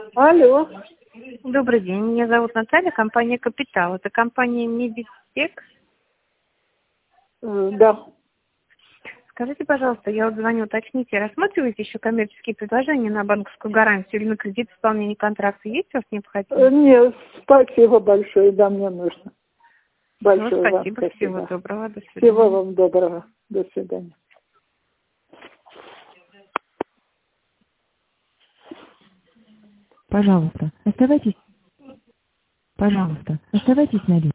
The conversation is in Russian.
Алло. Добрый день, меня зовут Наталья, компания «Капитал». Это компания «Медитек». Да. Скажите, пожалуйста, я вот звоню уточните, рассматриваете еще коммерческие предложения на банковскую гарантию или на кредит исполнения контракта? Есть у вас необходимость? Нет, спасибо большое, да, мне нужно. Большое вам Спасибо, всего спасибо. доброго, до Всего свидания. вам доброго. До свидания. Пожалуйста, оставайтесь на линии.